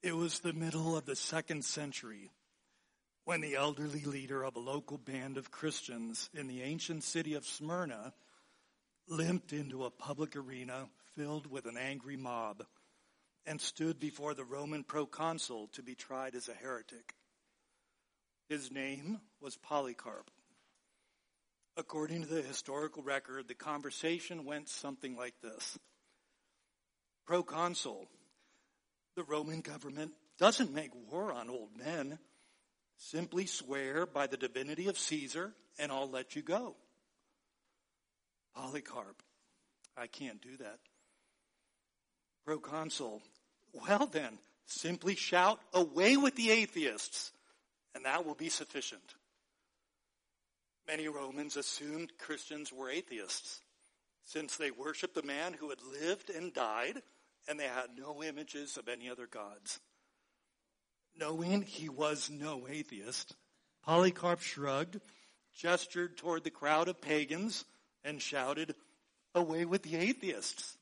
It was the middle of the 2nd century when the elderly leader of a local band of Christians in the ancient city of Smyrna limped into a public arena filled with an angry mob and stood before the Roman proconsul to be tried as a heretic. His name was Polycarp. According to the historical record, the conversation went something like this. Proconsul, the Roman government doesn't make war on old men. Simply swear by the divinity of Caesar and I'll let you go. Polycarp, I can't do that. Proconsul, well then, simply shout, away with the atheists, and that will be sufficient. Many Romans assumed Christians were atheists, since they worshiped a man who had lived and died, and they had no images of any other gods. Knowing he was no atheist, Polycarp shrugged, gestured toward the crowd of pagans, and shouted, away with the atheists.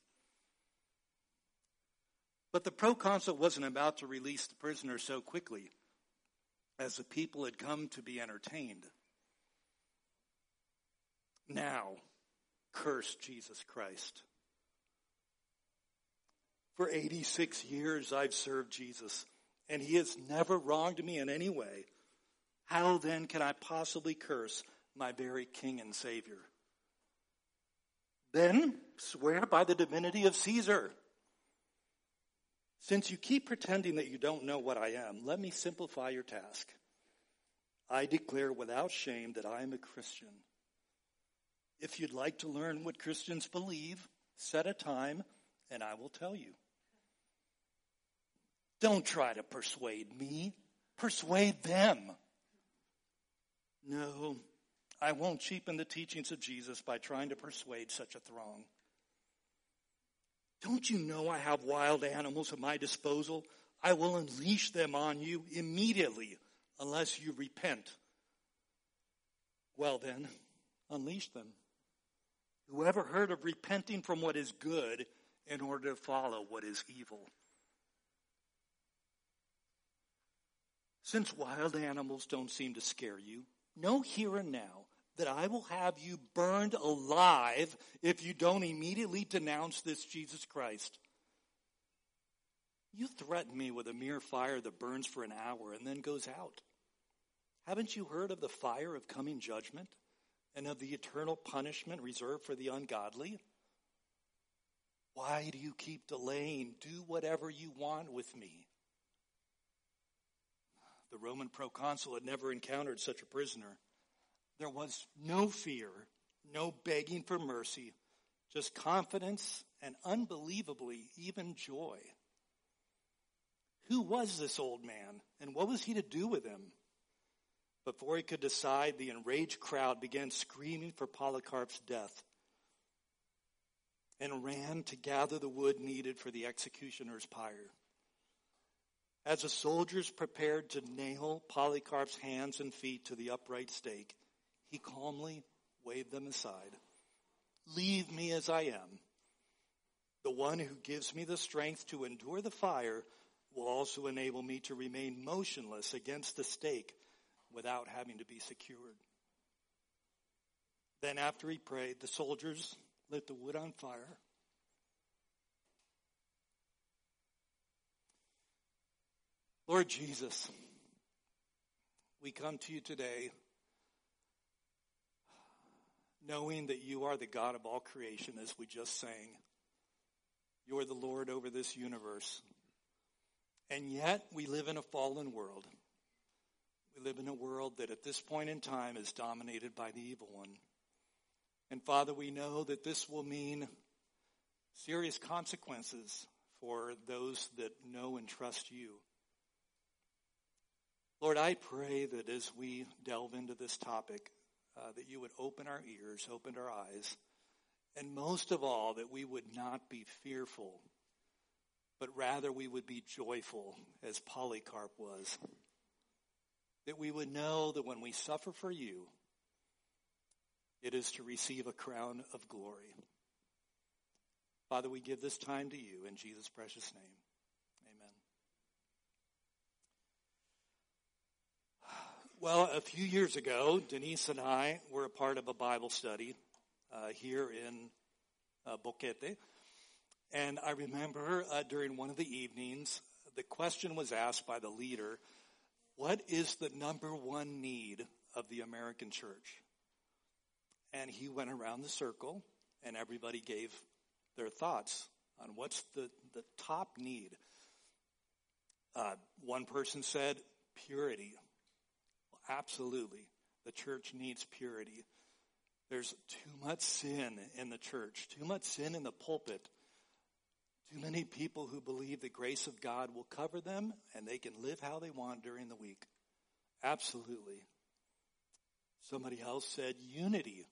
But the proconsul wasn't about to release the prisoner so quickly, as the people had come to be entertained. Now, curse Jesus Christ. For 86 years I've served Jesus, and he has never wronged me in any way. How then can I possibly curse my very King and Savior? Then swear by the divinity of Caesar. Since you keep pretending that you don't know what I am, let me simplify your task. I declare without shame that I am a Christian. If you'd like to learn what Christians believe, set a time and I will tell you. Don't try to persuade me. Persuade them. No, I won't cheapen the teachings of Jesus by trying to persuade such a throng. Don't you know I have wild animals at my disposal? I will unleash them on you immediately unless you repent. Well then, unleash them. Whoever heard of repenting from what is good in order to follow what is evil? Since wild animals don't seem to scare you, know here and now that I will have you burned alive if you don't immediately denounce this Jesus Christ. You threaten me with a mere fire that burns for an hour and then goes out. Haven't you heard of the fire of coming judgment and of the eternal punishment reserved for the ungodly? Why do you keep delaying? Do whatever you want with me. The Roman proconsul had never encountered such a prisoner. There was no fear, no begging for mercy, just confidence and unbelievably even joy. Who was this old man and what was he to do with him? Before he could decide, the enraged crowd began screaming for Polycarp's death and ran to gather the wood needed for the executioner's pyre. As the soldiers prepared to nail Polycarp's hands and feet to the upright stake, he calmly waved them aside. Leave me as I am. The one who gives me the strength to endure the fire will also enable me to remain motionless against the stake without having to be secured. Then after he prayed, the soldiers lit the wood on fire. Lord Jesus, we come to you today knowing that you are the God of all creation, as we just sang. You are the Lord over this universe. And yet we live in a fallen world. We live in a world that at this point in time is dominated by the evil one. And Father, we know that this will mean serious consequences for those that know and trust you. Lord, I pray that as we delve into this topic, that you would open our ears, open our eyes, and most of all, that we would not be fearful, but rather we would be joyful, as Polycarp was. That we would know that when we suffer for you, it is to receive a crown of glory. Father, we give this time to you in Jesus' precious name. Well, a few years ago, Denise and I were a part of a Bible study here in Boquete. And I remember during one of the evenings, the question was asked by the leader, what is the number one need of the American church? And he went around the circle, and everybody gave their thoughts on what's the top need. One person said, purity. Well, absolutely. The church needs purity. There's too much sin in the church, too much sin in the pulpit. Too many people who believe the grace of God will cover them and they can live how they want during the week. Absolutely. Somebody else said unity.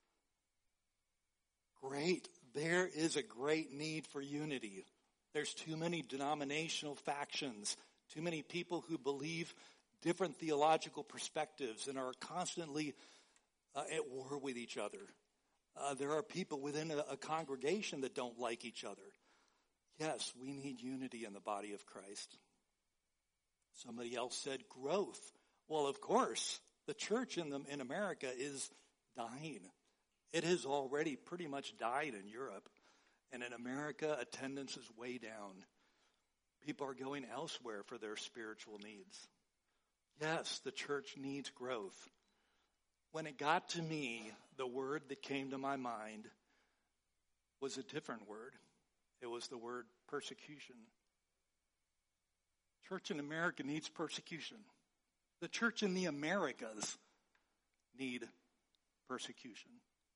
Great. There is a great need for unity. There's too many denominational factions, too many people who believe different theological perspectives and are constantly at war with each other. There are people within a congregation that don't like each other. Yes, we need unity in the body of Christ. Somebody else said growth. Well, of course, the church in America is dying. It has already pretty much died in Europe. And in America, attendance is way down. People are going elsewhere for their spiritual needs. Yes, the church needs growth. When it got to me, the word that came to my mind was a different word. It was the word persecution. Church in America needs persecution. The church in the Americas need persecution.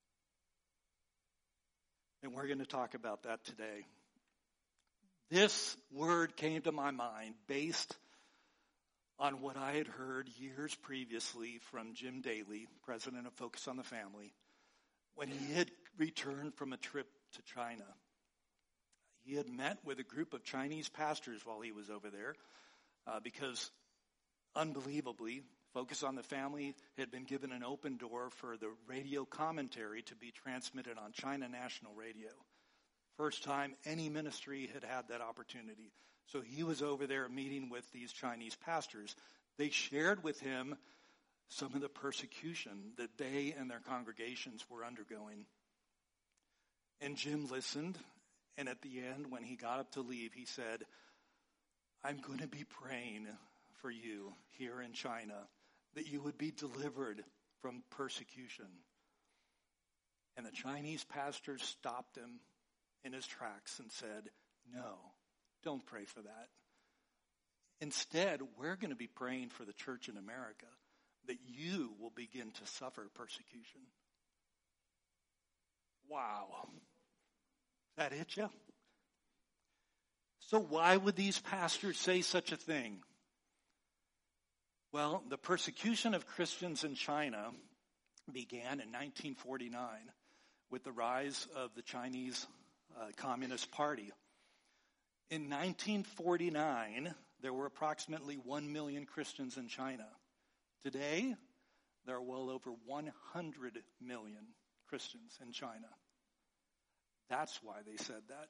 And we're going to talk about that today. This word came to my mind based on what I had heard years previously from Jim Daly, president of Focus on the Family, when he had returned from a trip to China. He had met with a group of Chinese pastors while he was over there because, unbelievably, Focus on the Family had been given an open door for the radio commentary to be transmitted on China National Radio. First time any ministry had had that opportunity. So he was over there meeting with these Chinese pastors. They shared with him some of the persecution that they and their congregations were undergoing. And Jim listened. And at the end, when he got up to leave, he said, I'm going to be praying for you here in China, that you would be delivered from persecution. And the Chinese pastors stopped him in his tracks and said, no, don't pray for that. Instead, we're going to be praying for the church in America, that you will begin to suffer persecution. Wow. That hit you? So why would these pastors say such a thing? Well, the persecution of Christians in China began in 1949 with the rise of the Chinese Communist Party. In 1949, there were approximately 1 million Christians in China. Today, there are well over 100 million Christians in China. That's why they said that.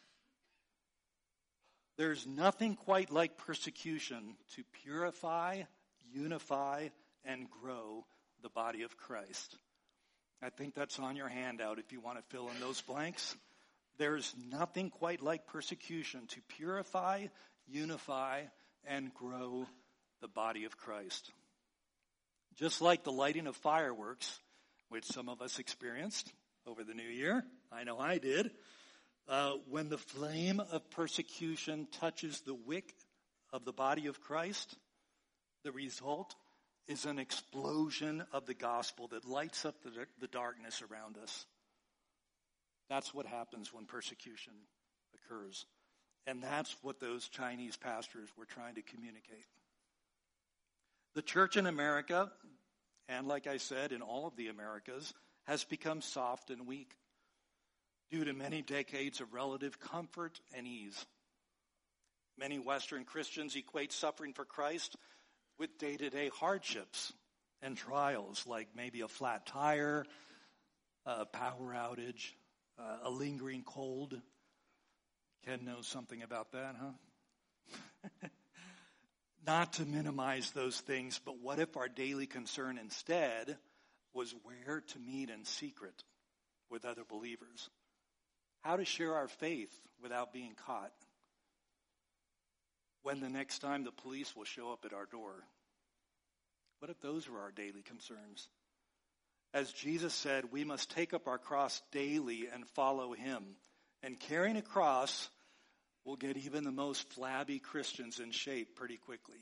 There's nothing quite like persecution to purify, unify, and grow the body of Christ. I think that's on your handout if you want to fill in those blanks. There's nothing quite like persecution to purify, unify, and grow the body of Christ. Just like the lighting of fireworks, which some of us experienced over the new year, I know I did, when the flame of persecution touches the wick of the body of Christ, the result is an explosion of the gospel that lights up the darkness around us. That's what happens when persecution occurs. And that's what those Chinese pastors were trying to communicate. The church in America, and like I said, in all of the Americas, has become soft and weak due to many decades of relative comfort and ease. Many Western Christians equate suffering for Christ with day-to-day hardships and trials, like maybe a flat tire, a power outage, a lingering cold. Ken knows something about that, huh? Not to minimize those things, but what if our daily concern instead was where to meet in secret with other believers? How to share our faith without being caught? When the next time the police will show up at our door? What if those were our daily concerns? As Jesus said, we must take up our cross daily and follow him. And carrying a cross will get even the most flabby Christians in shape pretty quickly.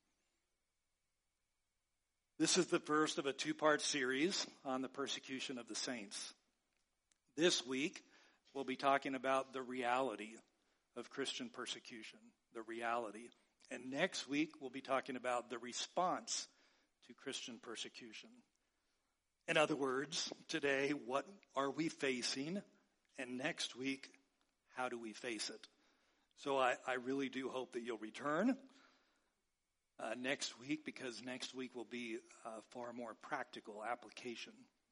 This is the first of a two-part series on the persecution of the saints. This week, we'll be talking about the reality of Christian persecution, the reality. And next week, we'll be talking about the response to Christian persecution. In other words, today, what are we facing? And next week, how do we face it? So I really do hope that you'll return next week, because next week will be far more practical application.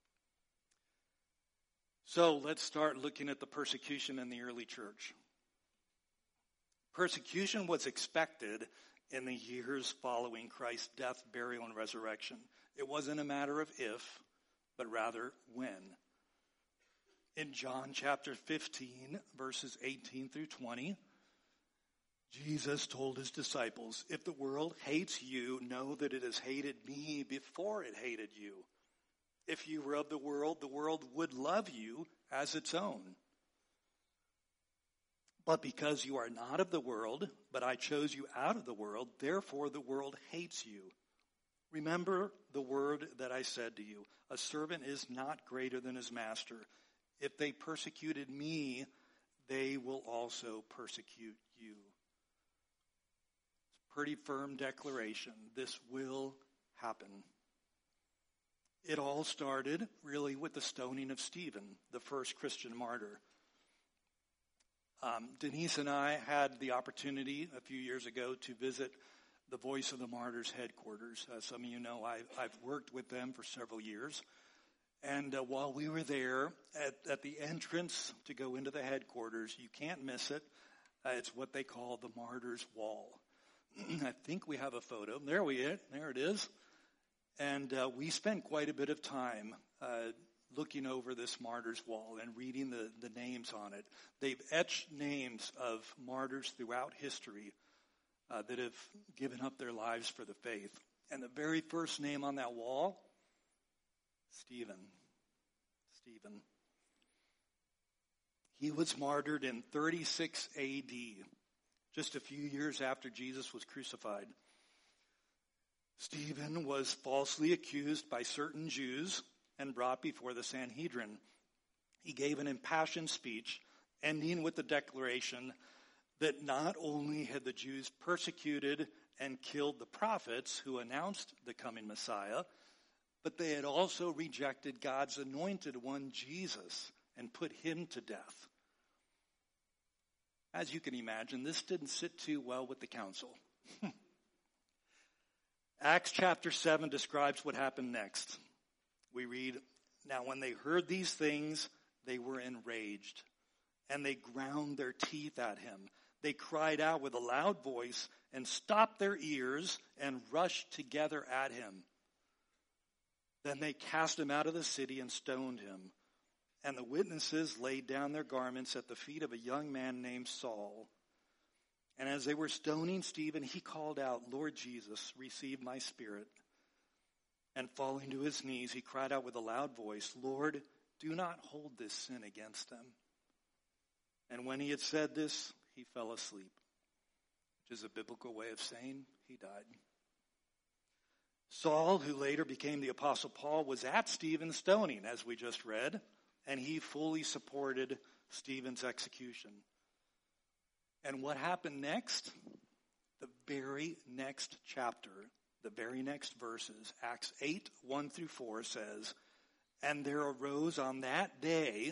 So let's start looking at the persecution in the early church. Persecution was expected in the years following Christ's death, burial, and resurrection. It wasn't a matter of if, but rather when. In John chapter 15, verses 18 through 20, Jesus told his disciples, "If the world hates you, know that it has hated me before it hated you. If you were of the world would love you as its own. But because you are not of the world, but I chose you out of the world, therefore the world hates you. Remember the word that I said to you, a servant is not greater than his master. If they persecuted me, they will also persecute you." It's a pretty firm declaration. This will happen. It all started really with the stoning of Stephen, the first Christian martyr. Denise and I had the opportunity a few years ago to visit the Voice of the Martyrs headquarters. Some of you know I've worked with them for several years. And while we were there, at the entrance to go into the headquarters, you can't miss it. It's what they call the Martyrs Wall. I think we have a photo. There it is. And we spent quite a bit of time looking over this Martyrs Wall and reading the names on it. They've etched names of martyrs throughout history that have given up their lives for the faith. And the very first name on that wall, Stephen. He was martyred in 36 AD, just a few years after Jesus was crucified. Stephen was falsely accused by certain Jews and brought before the Sanhedrin. He gave an impassioned speech, ending with the declaration that not only had the Jews persecuted and killed the prophets who announced the coming Messiah, but they had also rejected God's anointed one, Jesus, and put him to death. As you can imagine, this didn't sit too well with the council. Acts chapter 7 describes what happened next. We read, "Now when they heard these things, they were enraged, and they ground their teeth at him. They cried out with a loud voice and stopped their ears and rushed together at him. Then they cast him out of the city and stoned him. And the witnesses laid down their garments at the feet of a young man named Saul. And as they were stoning Stephen, he called out, 'Lord Jesus, receive my spirit.' And falling to his knees, he cried out with a loud voice, 'Lord, do not hold this sin against them.' And when he had said this, he fell asleep," which is a biblical way of saying he died. Saul, who later became the Apostle Paul, was at Stephen's stoning, as we just read, and he fully supported Stephen's execution. And what happened next? The very next chapter, the very next verses, Acts 8, 1 through 4 says, "And there arose on that day,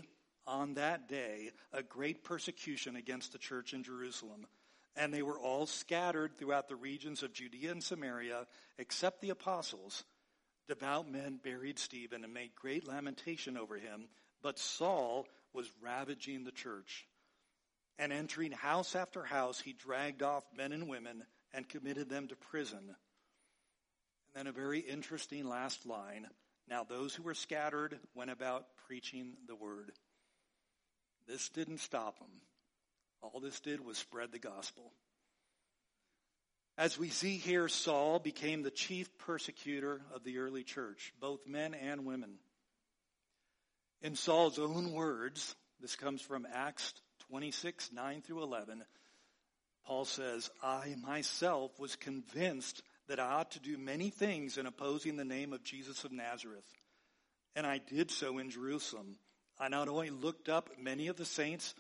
a great persecution against the church in Jerusalem. And they were all scattered throughout the regions of Judea and Samaria, except the apostles. Devout men buried Stephen and made great lamentation over him. But Saul was ravaging the church. And entering house after house, he dragged off men and women and committed them to prison. And then a very interesting last line. Now those who were scattered went about preaching the word. This didn't stop them. All this did was spread the gospel. As we see here, Saul became the chief persecutor of the early church, both men and women. In Saul's own words, this comes from Acts 26, 9 through 11, Paul says, I myself was convinced that I ought to do many things in opposing the name of Jesus of Nazareth. And I did so in Jerusalem. I not only locked up many of the saints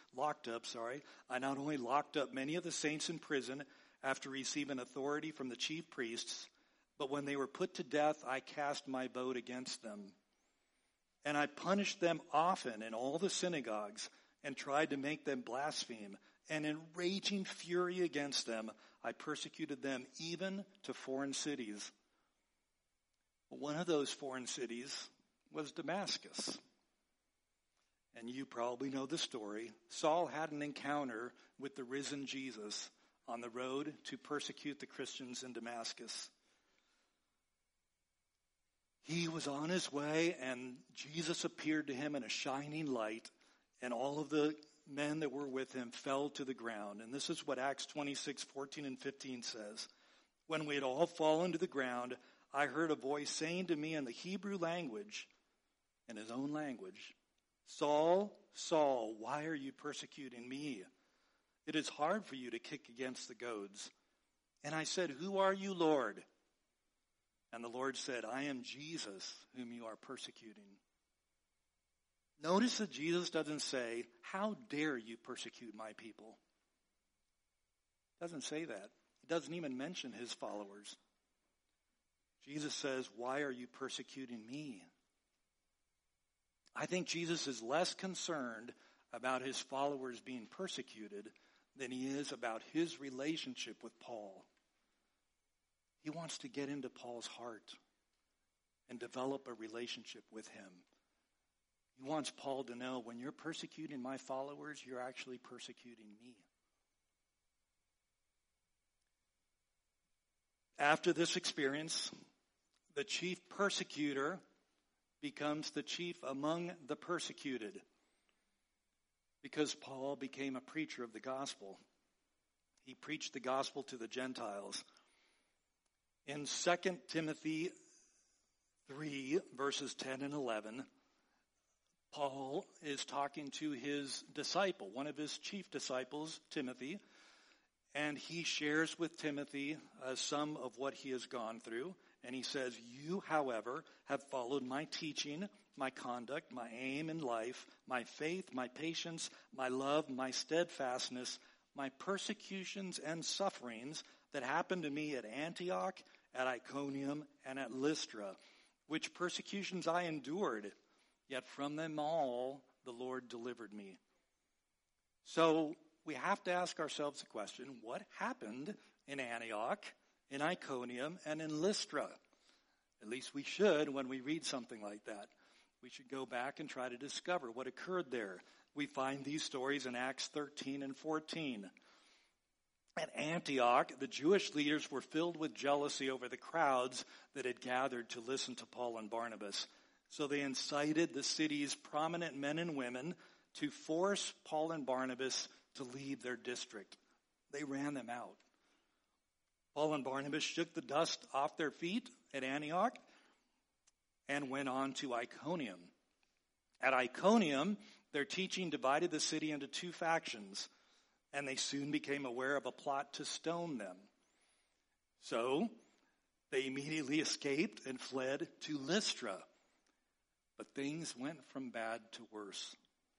in prison after receiving authority from the chief priests, but when they were put to death, I cast my vote against them. And I punished them often in all the synagogues and tried to make them blaspheme. And in raging fury against them, I persecuted them even to foreign cities. One of those foreign cities was Damascus. And you probably know the story. Saul had an encounter with the risen Jesus on the road to persecute the Christians in Damascus. He was on his way, and Jesus appeared to him in a shining light, and all of the men that were with him fell to the ground. And this is what Acts 26, 14 and 15 says. When we had all fallen to the ground, I heard a voice saying to me in the Hebrew language, in his own language, Saul, Saul, why are you persecuting me? It is hard for you to kick against the goads. And I said, who are you, Lord? And the Lord said, I am Jesus, whom you are persecuting. Notice that Jesus doesn't say, how dare you persecute my people? He doesn't say that. He doesn't even mention his followers. Jesus says, why are you persecuting me? I think Jesus is less concerned about his followers being persecuted than he is about his relationship with Paul. He wants to get into Paul's heart and develop a relationship with him. He wants Paul to know, when you're persecuting my followers, you're actually persecuting me. After this experience, the chief persecutor becomes the chief among the persecuted, because Paul became a preacher of the gospel. He preached the gospel to the Gentiles. In 2 Timothy 3, verses 10 and 11, Paul is talking to his disciple, one of his chief disciples, Timothy, and he shares with Timothy some of what he has gone through. And he says, you, however, have followed my teaching, my conduct, my aim in life, my faith, my patience, my love, my steadfastness, my persecutions and sufferings that happened to me at Antioch, at Iconium, and at Lystra, which persecutions I endured, yet from them all the Lord delivered me. So we have to ask ourselves the question, what happened in Antioch, in Iconium, and in Lystra? At least we should when we read something like that. We should go back and try to discover what occurred there. We find these stories in Acts 13 and 14. At Antioch, the Jewish leaders were filled with jealousy over the crowds that had gathered to listen to Paul and Barnabas. So they incited the city's prominent men and women to force Paul and Barnabas to leave their district. They ran them out. Paul and Barnabas shook the dust off their feet at Antioch and went on to Iconium. At Iconium, their teaching divided the city into two factions, and they soon became aware of a plot to stone them. So they immediately escaped and fled to Lystra. But things went from bad to worse.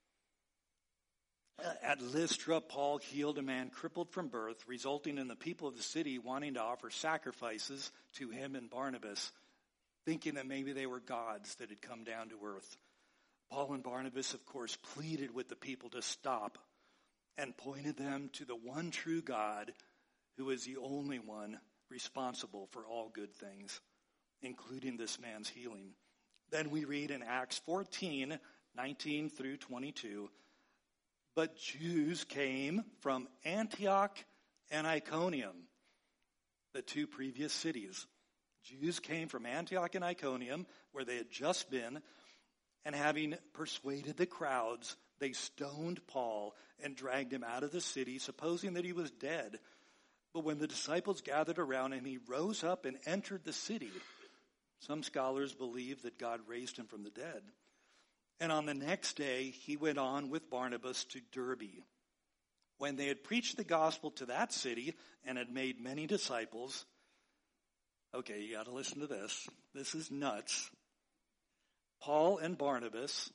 At Lystra, Paul healed a man crippled from birth, resulting in the people of the city wanting to offer sacrifices to him and Barnabas, thinking that maybe they were gods that had come down to earth. Paul and Barnabas, of course, pleaded with the people to stop and pointed them to the one true God, who is the only one responsible for all good things, including this man's healing. Then we read in Acts 14, 19 through 22, but Jews came from Antioch and Iconium, the two previous cities. Jews came from Antioch and Iconium, where they had just been, and having persuaded the crowds, they stoned Paul and dragged him out of the city, supposing that he was dead. But when the disciples gathered around him, he rose up and entered the city. Some scholars believe that God raised him from the dead. And on the next day, he went on with Barnabas to Derbe. When they had preached the gospel to that city and had made many disciples, okay, you got to listen to this. This is nuts. Paul and Barnabas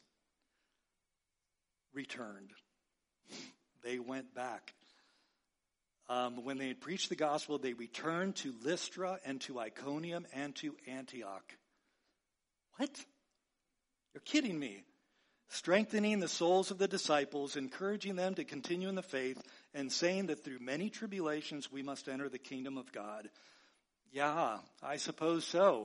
returned. They went back. When they had preached the gospel, they returned to Lystra and to Iconium and to Antioch. What? You're kidding me. Strengthening the souls of the disciples, encouraging them to continue in the faith, and saying that through many tribulations we must enter the kingdom of God. Yeah, I suppose so.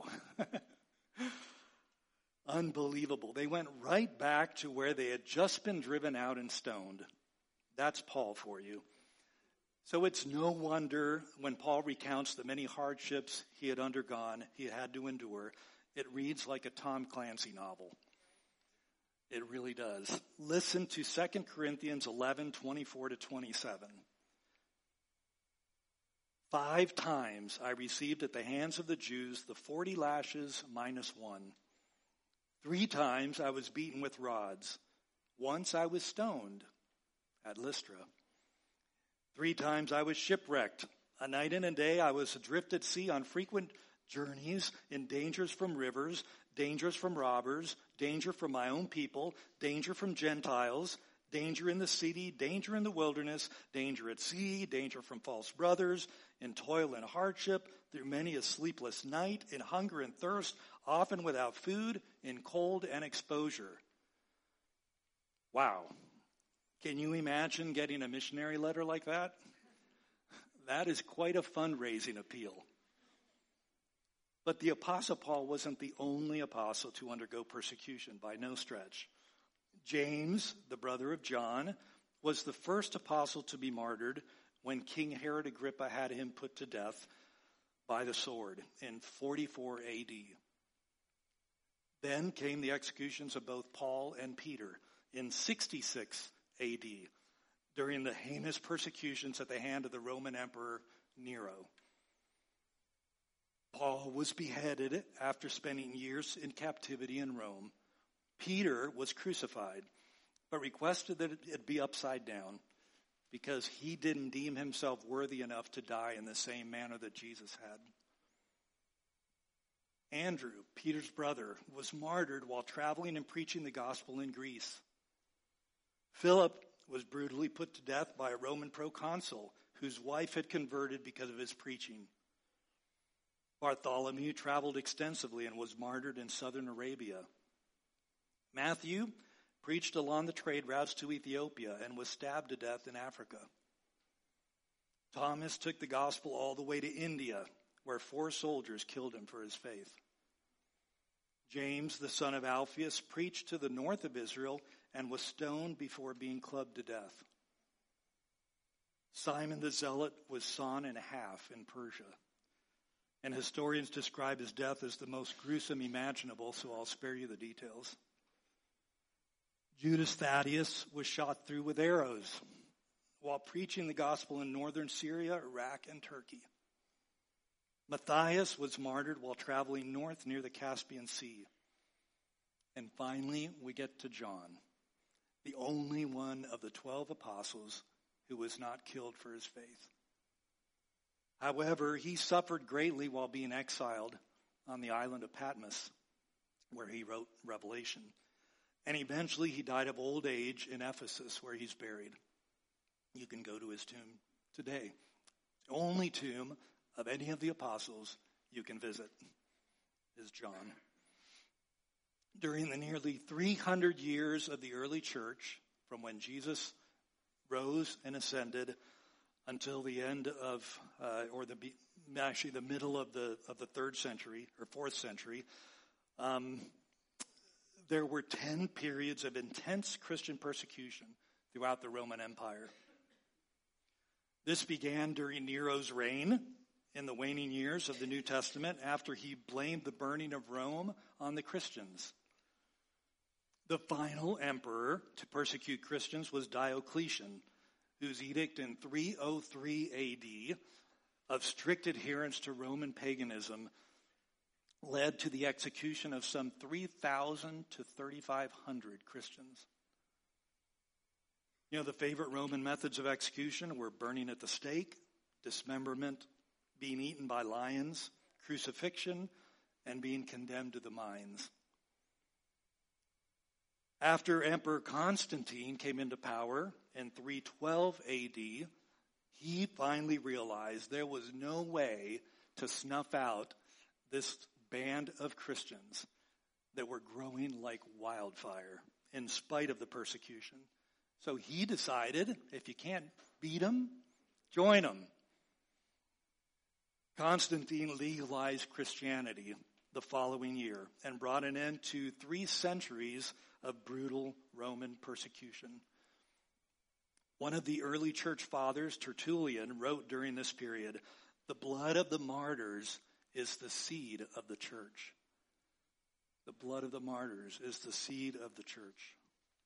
Unbelievable. They went right back to where they had just been driven out and stoned. That's Paul for you. So it's no wonder when Paul recounts the many hardships he had undergone, he had to endure, it reads like a Tom Clancy novel. It really does. Listen to 2 Corinthians 11:24-27. 5 times I received at the hands of the Jews the 40 lashes minus 1. 3 times I was beaten with rods. Once I was stoned at Lystra. 3 times I was shipwrecked. A night and a day I was adrift at sea on frequent journeys, in dangers from rivers, dangers from robbers, danger from my own people, danger from Gentiles, danger in the city, danger in the wilderness, danger at sea, danger from false brothers, in toil and hardship, through many a sleepless night, in hunger and thirst, often without food, in cold and exposure. Wow. Can you imagine getting a missionary letter like that? That is quite a fundraising appeal. But the Apostle Paul wasn't the only apostle to undergo persecution, by no stretch. James, the brother of John, was the first apostle to be martyred when King Herod Agrippa had him put to death by the sword in 44 AD. Then came the executions of both Paul and Peter in 66 AD during the heinous persecutions at the hand of the Roman Emperor Nero. Paul was beheaded after spending years in captivity in Rome. Peter was crucified, but requested that it be upside down because he didn't deem himself worthy enough to die in the same manner that Jesus had. Andrew, Peter's brother, was martyred while traveling and preaching the gospel in Greece. Philip was brutally put to death by a Roman proconsul whose wife had converted because of his preaching. Bartholomew traveled extensively and was martyred in southern Arabia. Matthew preached along the trade routes to Ethiopia and was stabbed to death in Africa. Thomas took the gospel all the way to India, where 4 soldiers killed him for his faith. James, the son of Alphaeus, preached to the north of Israel and was stoned before being clubbed to death. Simon the Zealot was sawn in half in Persia. And historians describe his death as the most gruesome imaginable, so I'll spare you the details. Judas Thaddeus was shot through with arrows while preaching the gospel in northern Syria, Iraq, and Turkey. Matthias was martyred while traveling north near the Caspian Sea. And finally, we get to John, the only one of the 12 apostles who was not killed for his faith. However, he suffered greatly while being exiled on the island of Patmos, where he wrote Revelation. And eventually he died of old age in Ephesus, where he's buried. You can go to his tomb today. The only tomb of any of the apostles you can visit is John. During the nearly 300 years of the early church, from when Jesus rose and ascended until the end of, the middle of the 3rd century or 4th century, there were 10 periods of intense Christian persecution throughout the Roman Empire. This began during Nero's reign in the waning years of the New Testament after he blamed the burning of Rome on the Christians. The final emperor to persecute Christians was Diocletian, whose edict in 303 AD of strict adherence to Roman paganism led to the execution of some 3,000 to 3,500 Christians. The favorite Roman methods of execution were burning at the stake, dismemberment, being eaten by lions, crucifixion, and being condemned to the mines. After Emperor Constantine came into power in 312 AD, he finally realized there was no way to snuff out this band of Christians that were growing like wildfire in spite of the persecution. So he decided, if you can't beat them, join them. Constantine legalized Christianity the following year and brought an end to 3 centuries of brutal Roman persecution. One of the early church fathers, Tertullian, wrote during this period, "The blood of the martyrs is the seed of the church." The blood of the martyrs is the seed of the church.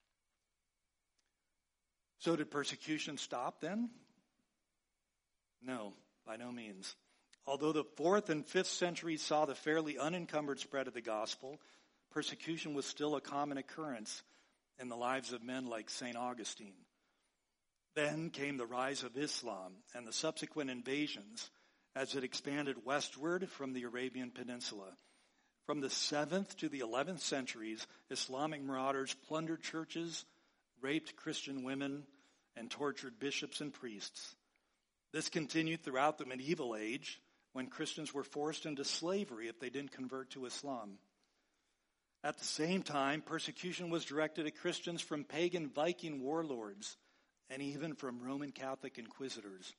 So did persecution stop then? No, by no means. Although the 4th and 5th centuries saw the fairly unencumbered spread of the gospel, persecution was still a common occurrence in the lives of men like St. Augustine. Then came the rise of Islam and the subsequent invasions as it expanded westward from the Arabian Peninsula. From the 7th to the 11th centuries, Islamic marauders plundered churches, raped Christian women, and tortured bishops and priests. This continued throughout the medieval age, when Christians were forced into slavery if they didn't convert to Islam. At the same time, persecution was directed at Christians from pagan Viking warlords and even from Roman Catholic inquisitors.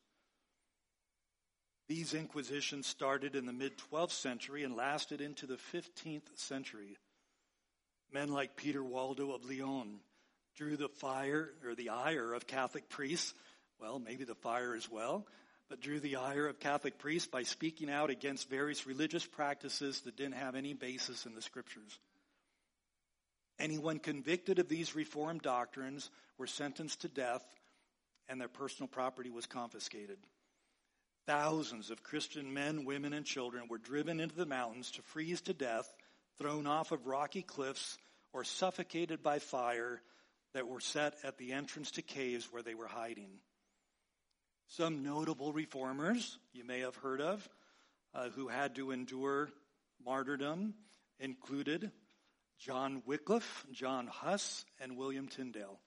These inquisitions started in the mid-12th century and lasted into the 15th century. Men like Peter Waldo of Lyon drew the ire of Catholic priests, well, maybe the fire as well, but drew the ire of Catholic priests by speaking out against various religious practices that didn't have any basis in the scriptures. Anyone convicted of these reformed doctrines were sentenced to death, and their personal property was confiscated. Thousands of Christian men, women, and children were driven into the mountains to freeze to death, thrown off of rocky cliffs, or suffocated by fire that were set at the entrance to caves where they were hiding. Some notable reformers you may have heard of who had to endure martyrdom included John Wycliffe, John Huss, and William Tyndale.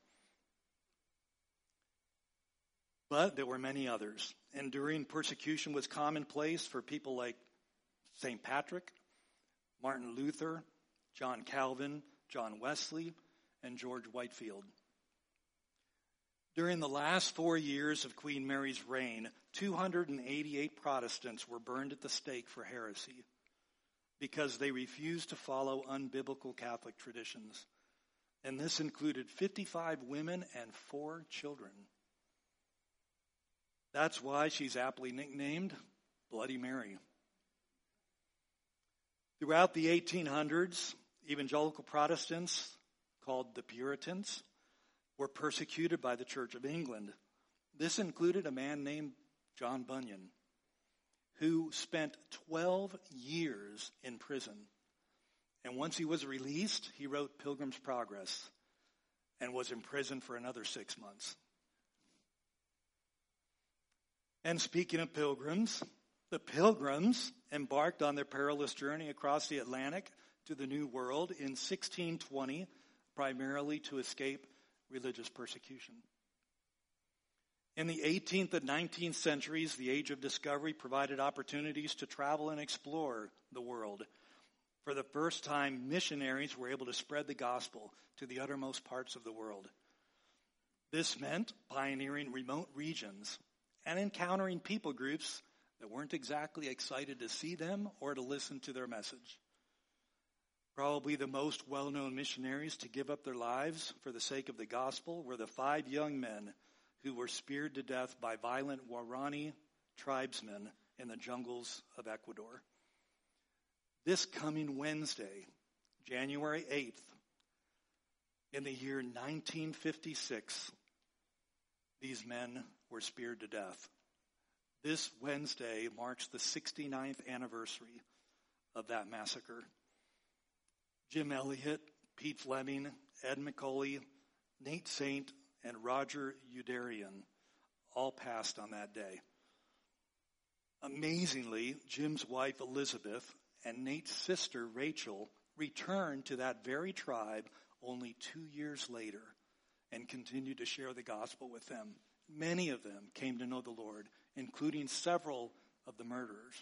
But there were many others. Enduring persecution was commonplace for people like St. Patrick, Martin Luther, John Calvin, John Wesley, and George Whitefield. During the last 4 years of Queen Mary's reign, 288 Protestants were burned at the stake for heresy because they refused to follow unbiblical Catholic traditions. And this included 55 women and 4 children. That's why she's aptly nicknamed Bloody Mary. Throughout the 1800s, evangelical Protestants, called the Puritans, were persecuted by the Church of England. This included a man named John Bunyan, who spent 12 years in prison. And once he was released, he wrote Pilgrim's Progress and was imprisoned for another 6 months. And speaking of pilgrims, the Pilgrims embarked on their perilous journey across the Atlantic to the New World in 1620, primarily to escape religious persecution. In the 18th and 19th centuries, the age of discovery provided opportunities to travel and explore the world. For the first time, missionaries were able to spread the gospel to the uttermost parts of the world. This meant pioneering remote regions and encountering people groups that weren't exactly excited to see them or to listen to their message. Probably the most well-known missionaries to give up their lives for the sake of the gospel were the 5 young men who were speared to death by violent Waorani tribesmen in the jungles of Ecuador. This coming Wednesday, January 8th, in the year 1956, these men were speared to death. This Wednesday marks the 69th anniversary of that massacre. Jim Elliott, Pete Fleming, Ed McCauley, Nate Saint, and Roger Youderian all passed on that day. Amazingly, Jim's wife Elizabeth and Nate's sister Rachel returned to that very tribe only 2 years later and continued to share the gospel with them. Many of them came to know the Lord, including several of the murderers.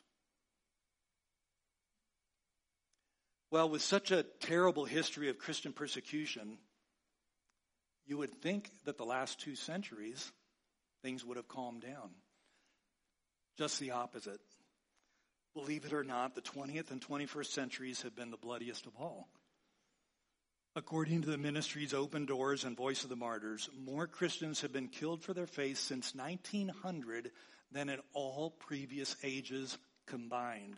Well, with such a terrible history of Christian persecution, you would think that the last 2 centuries, things would have calmed down. Just the opposite. Believe it or not, the 20th and 21st centuries have been the bloodiest of all. According to the ministry's Open Doors and Voice of the Martyrs, more Christians have been killed for their faith since 1900 than in all previous ages combined.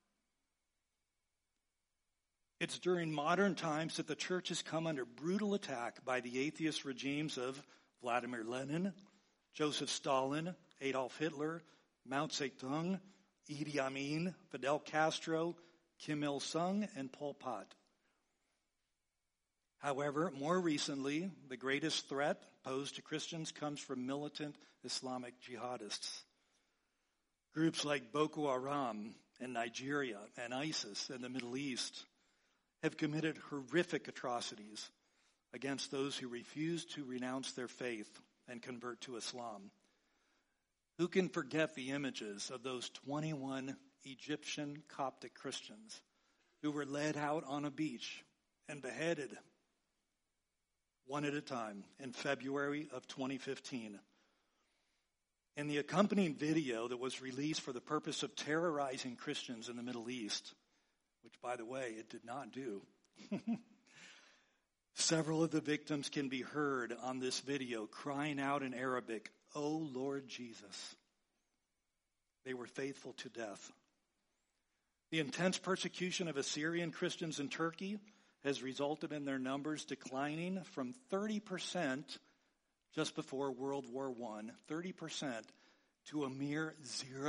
It's during modern times that the church has come under brutal attack by the atheist regimes of Vladimir Lenin, Joseph Stalin, Adolf Hitler, Mao Zedong, Idi Amin, Fidel Castro, Kim Il-sung, and Pol Pot. However, more recently, the greatest threat posed to Christians comes from militant Islamic jihadists. Groups like Boko Haram in Nigeria and ISIS in the Middle East have committed horrific atrocities against those who refuse to renounce their faith and convert to Islam. Who can forget the images of those 21 Egyptian Coptic Christians who were led out on a beach and beheaded one at a time in February of 2015? In the accompanying video that was released for the purpose of terrorizing Christians in the Middle East, which, by the way, it did not do, several of the victims can be heard on this video crying out in Arabic, "O Lord Jesus." They were faithful to death. The intense persecution of Assyrian Christians in Turkey has resulted in their numbers declining from 30% just before World War I, 30%, to a mere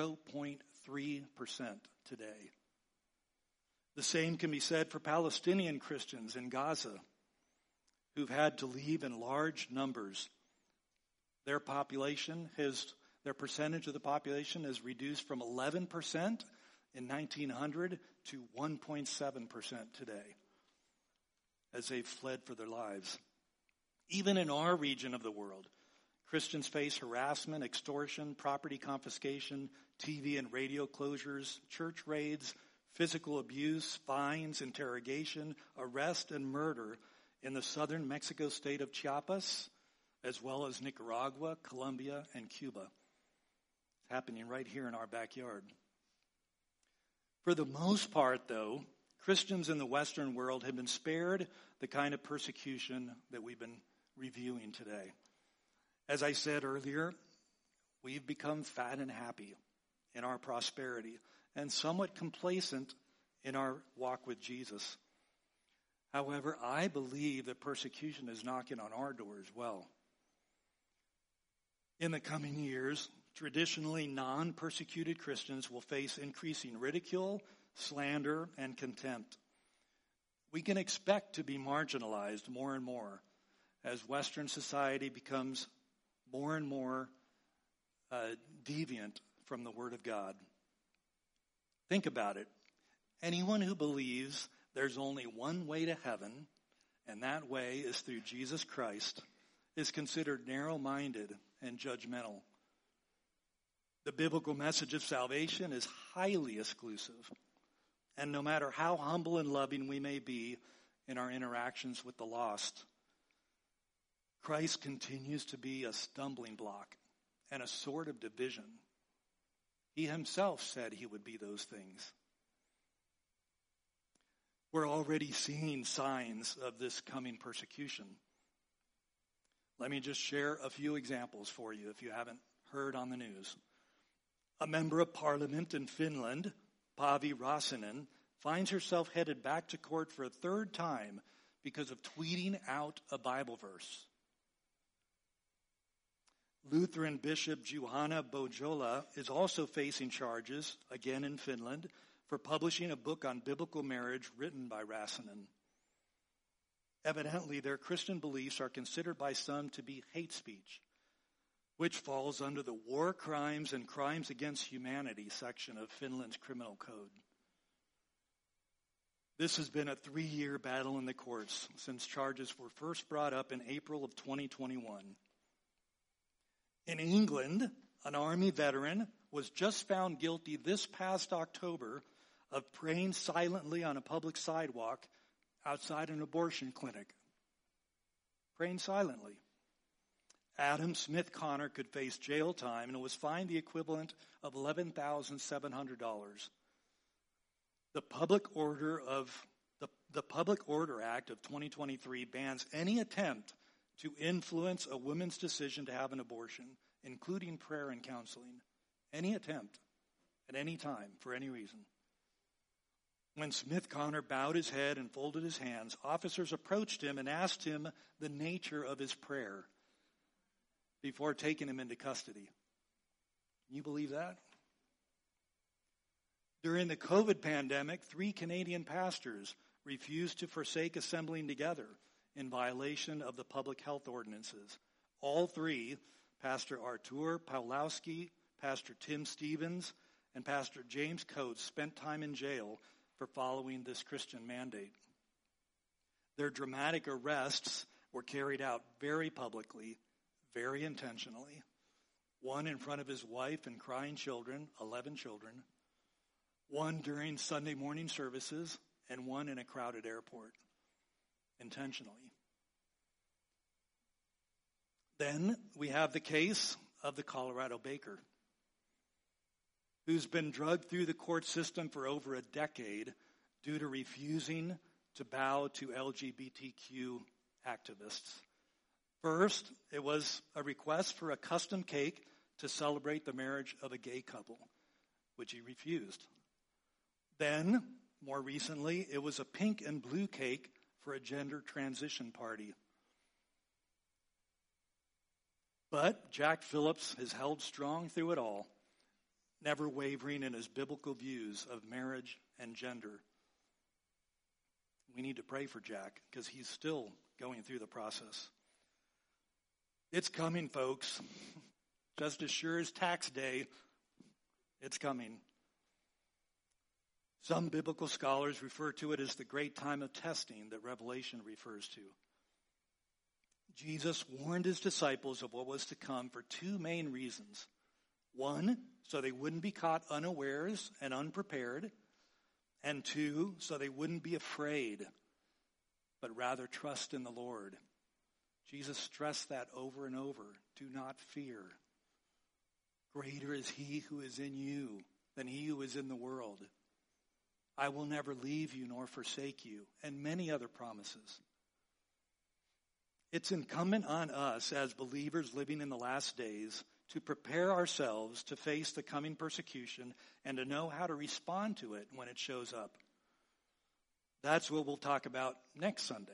0.3% today. The same can be said for Palestinian Christians in Gaza, who've had to leave in large numbers. Their percentage of the population has reduced from 11% in 1900 to 1.7% today, as they've fled for their lives. Even in our region of the world, Christians face harassment, extortion, property confiscation, TV and radio closures, church raids, physical abuse, fines, interrogation, arrest, and murder in the southern Mexico state of Chiapas, as well as Nicaragua, Colombia, and Cuba. It's happening right here in our backyard. For the most part, though, Christians in the Western world have been spared the kind of persecution that we've been reviewing today. As I said earlier, we've become fat and happy in our prosperity and somewhat complacent in our walk with Jesus. However, I believe that persecution is knocking on our door as well. In the coming years, traditionally non-persecuted Christians will face increasing ridicule, slander, and contempt. We can expect to be marginalized more and more as Western society becomes more and more deviant from the Word of God. Think about it. Anyone who believes there's only one way to heaven, and that way is through Jesus Christ, is considered narrow-minded and judgmental. The biblical message of salvation is highly exclusive. And no matter how humble and loving we may be in our interactions with the lost, Christ continues to be a stumbling block and a sword of division. He himself said he would be those things. We're already seeing signs of this coming persecution. Let me just share a few examples for you if you haven't heard on the news. A member of parliament in Finland, Pavi Räsänen, finds herself headed back to court for a third time because of tweeting out a Bible verse. Lutheran Bishop Juhana Bojola is also facing charges, again in Finland, for publishing a book on biblical marriage written by Räsänen. Evidently, their Christian beliefs are considered by some to be hate speech, which falls under the War Crimes and Crimes Against Humanity section of Finland's criminal code. This has been a 3-year battle in the courts since charges were first brought up in April of 2021. In England, an Army veteran was just found guilty this past October of praying silently on a public sidewalk outside an abortion clinic. Praying silently. Adam Smith Connor could face jail time and was fined the equivalent of $11,700. The Public Order Act of 2023 bans any attempt to influence a woman's decision to have an abortion, including prayer and counseling. Any attempt, at any time, for any reason. When Smith Connor bowed his head and folded his hands, officers approached him and asked him the nature of his prayer before taking him into custody. Can you believe that? During the COVID pandemic, 3 Canadian pastors refused to forsake assembling together in violation of the public health ordinances. All 3, Pastor Artur Pawlowski, Pastor Tim Stevens, and Pastor James Coates, spent time in jail for following this Christian mandate. Their dramatic arrests were carried out very publicly, very intentionally. One in front of his wife and crying children, 11 children. One during Sunday morning services, and one in a crowded airport. Intentionally. Then we have the case of the Colorado baker, who's been drugged through the court system for over a decade due to refusing to bow to LGBTQ activists. First, it was a request for a custom cake to celebrate the marriage of a gay couple, which he refused. Then, more recently, it was a pink and blue cake for a gender transition party. But Jack Phillips has held strong through it all, never wavering in his biblical views of marriage and gender. We need to pray for Jack because he's still going through the process. It's coming, folks. Just as sure as tax day, it's coming. Some biblical scholars refer to it as the great time of testing that Revelation refers to. Jesus warned his disciples of what was to come for 2 main reasons. 1, so they wouldn't be caught unawares and unprepared. And 2, so they wouldn't be afraid, but rather trust in the Lord. Jesus stressed that over and over. Do not fear. Greater is he who is in you than he who is in the world. I will never leave you nor forsake you, and many other promises. It's incumbent on us as believers living in the last days to prepare ourselves to face the coming persecution and to know how to respond to it when it shows up. That's what we'll talk about next Sunday.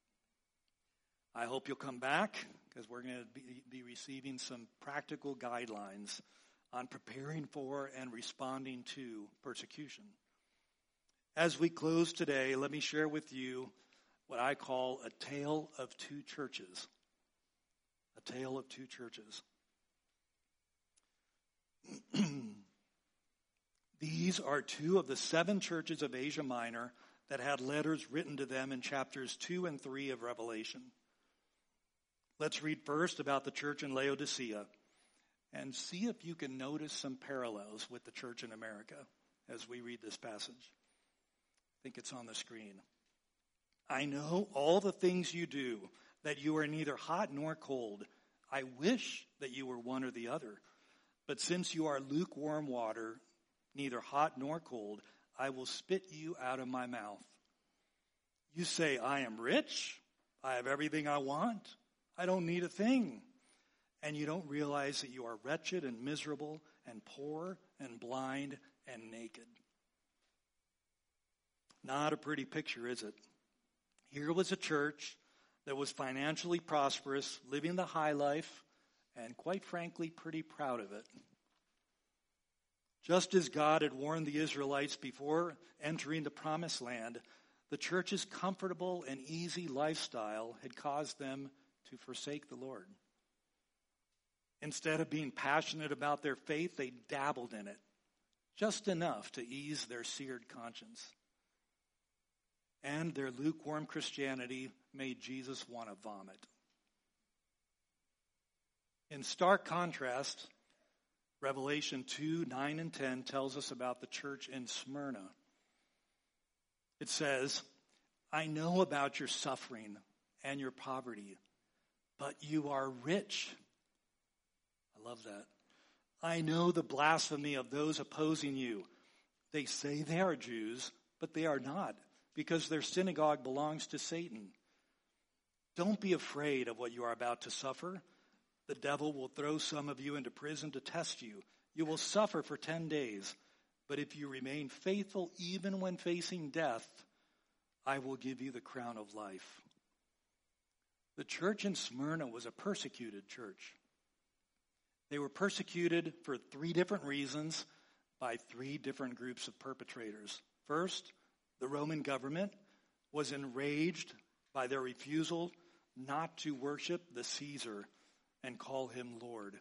I hope you'll come back because we're going to be receiving some practical guidelines on preparing for and responding to persecution. As we close today, let me share with you what I call a tale of 2 churches. A tale of 2 churches. These are 2 of the 7 churches of Asia Minor that had letters written to them in chapters 2 and 3 of Revelation. Let's read first about the church in Laodicea and see if you can notice some parallels with the church in America as we read this passage. I think it's on the screen. I know all the things you do, that you are neither hot nor cold. I wish that you were one or the other. But since you are lukewarm water, neither hot nor cold, I will spit you out of my mouth. You say, I am rich. I have everything I want. I don't need a thing. And you don't realize that you are wretched and miserable and poor and blind and naked. Not a pretty picture, is it? Here was a church that was financially prosperous, living the high life, and quite frankly, pretty proud of it. Just as God had warned the Israelites before entering the promised land, the church's comfortable and easy lifestyle had caused them to forsake the Lord. Instead of being passionate about their faith, they dabbled in it, just enough to ease their seared conscience. And their lukewarm Christianity made Jesus want to vomit. In stark contrast, Revelation 2, 9 and 10 tells us about the church in Smyrna. It says, I know about your suffering and your poverty, but you are rich. I love that. I know the blasphemy of those opposing you. They say they are Jews, but they are not, because their synagogue belongs to Satan. Don't be afraid of what you are about to suffer. The devil will throw some of you into prison to test you. You will suffer for 10 days. But if you remain faithful even when facing death, I will give you the crown of life. The church in Smyrna was a persecuted church. They were persecuted for 3 different reasons by 3 different groups of perpetrators. First, the Roman government was enraged by their refusal not to worship the Caesar and call him Lord.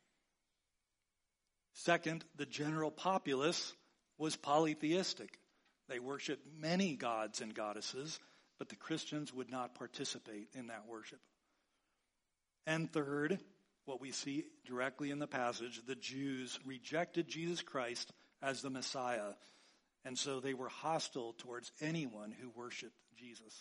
Second, the general populace was polytheistic. They worshiped many gods and goddesses, but the Christians would not participate in that worship. And third, what we see directly in the passage, the Jews rejected Jesus Christ as the Messiah, and so they were hostile towards anyone who worshiped Jesus.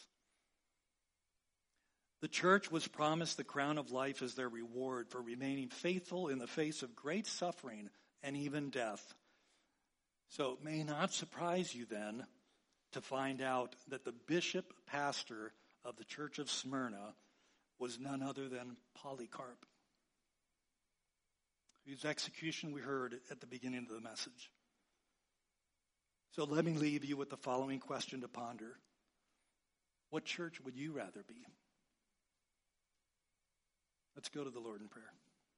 The church was promised the crown of life as their reward for remaining faithful in the face of great suffering and even death. So it may not surprise you then to find out that the bishop pastor of the church of Smyrna was none other than Polycarp, whose execution we heard at the beginning of the message. So let me leave you with the following question to ponder. What church would you rather be? Let's go to the Lord in prayer.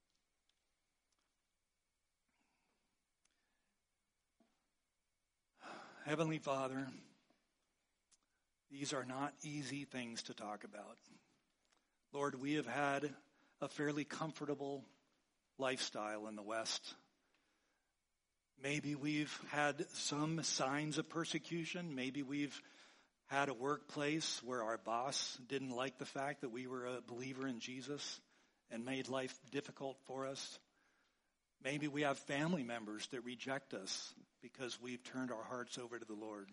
Heavenly Father, these are not easy things to talk about. Lord, we have had a fairly comfortable lifestyle in the West. Maybe we've had some signs of persecution. Maybe we've had a workplace where our boss didn't like the fact that we were a believer in Jesus and made life difficult for us. Maybe we have family members that reject us because we've turned our hearts over to the Lord.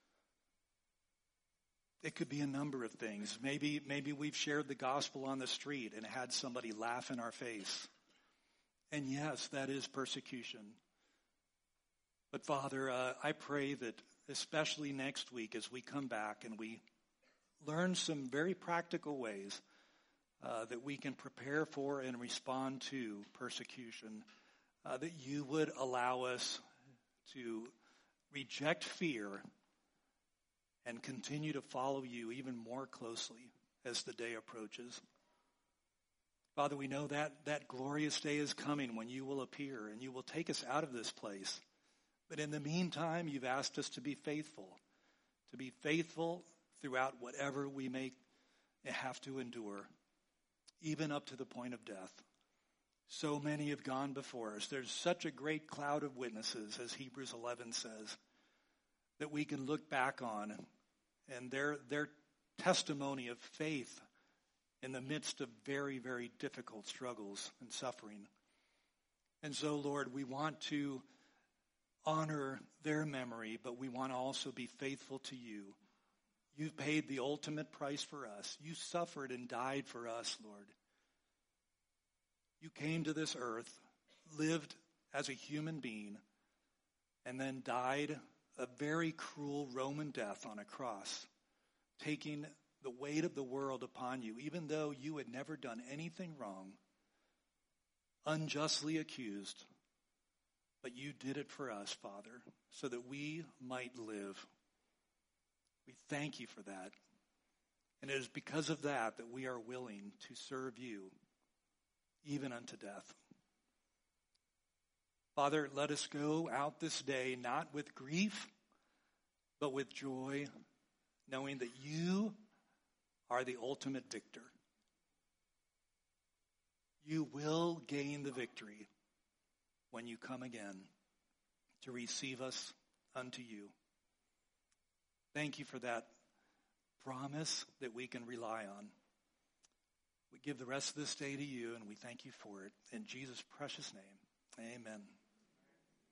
It could be a number of things. Maybe we've shared the gospel on the street and had somebody laugh in our face. And yes, that is persecution. But Father, I pray that especially next week as we come back and we learn some very practical ways that we can prepare for and respond to persecution, that you would allow us to reject fear and continue to follow you even more closely as the day approaches. Father, we know that glorious day is coming when you will appear and you will take us out of this place. But in the meantime, you've asked us to be faithful throughout whatever we may have to endure, even up to the point of death. So many have gone before us. There's such a great cloud of witnesses, as Hebrews 11 says, that we can look back on, and their testimony of faith in the midst of very, very difficult struggles and suffering. And so, Lord, we want to honor their memory, but we want to also be faithful to you. You paid the ultimate price for us. You suffered and died for us, Lord. You came to this earth, lived as a human being, and then died a very cruel Roman death on a cross, taking the weight of the world upon you, even though you had never done anything wrong, unjustly accused, But you did it for us, Father, so that we might live. We thank you for that. And it is because of that that we are willing to serve you, even unto death. Father, let us go out this day not with grief, but with joy, knowing that you are the ultimate victor. You will gain the victory when you come again to receive us unto you. Thank you for that promise that we can rely on. We give the rest of this day to you, and we thank you for it. In Jesus' precious name, amen.